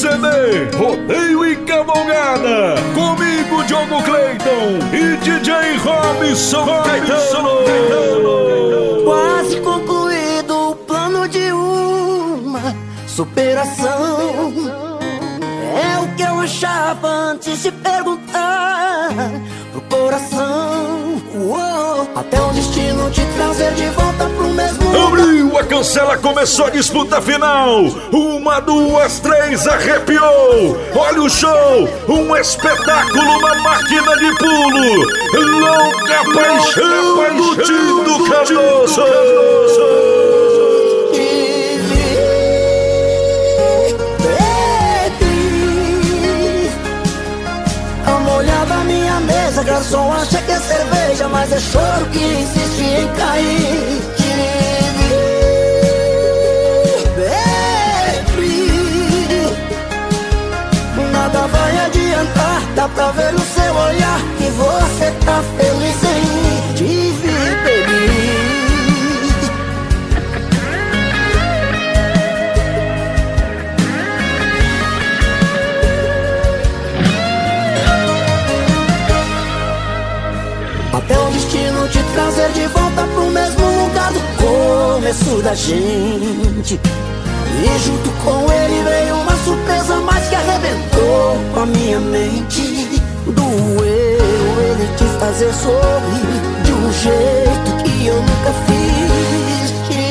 CD, Rodeio e Cavalgada. Comigo, Diogo Cleiton e DJ Robson Caetano. Quase concluído o plano de uma superação. É o que eu achava antes de perguntar pro coração. Até o destino te trazer de volta pro mesmo lugar. Abriu a cancela, começou a disputa final. 1, 2, 3, arrepiou. Olha o show, um espetáculo, uma máquina de pulo. Louca paixão do Tito Cardoso. Garçom acha que é cerveja, mas é choro que insiste em cair. Baby, nada vai adiantar, dá pra ver no seu olhar que você tá feliz em me dividir, baby. Até o destino te trazer de volta pro mesmo lugar do começo da gente. E junto com ele veio uma surpresa mais que arrebentou com a minha mente. Doeu ele te fazer sorrir de um jeito que eu nunca fiz.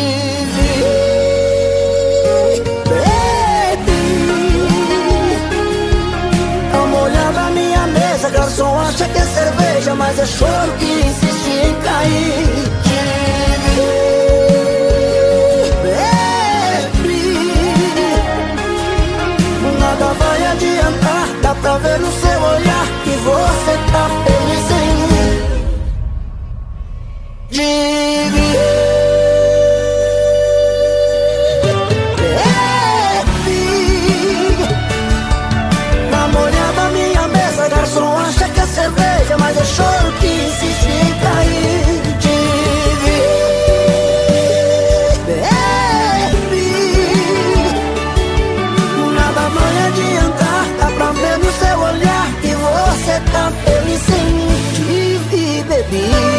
Baby, dá uma olhada na minha mesa, garçom acha que é cerveja, mas é choro que insiste em cair. Baby, nada vai adiantar, dá pra ver no seu olhar que você tá feliz em dividir. Baby, dá uma olhada na minha mesa, garçom acha que é cerveja, mas é choro que insiste em cair. Baby, nada vai adiantar, dá pra ver no seu olhar que você tá feliz em me dividir, baby.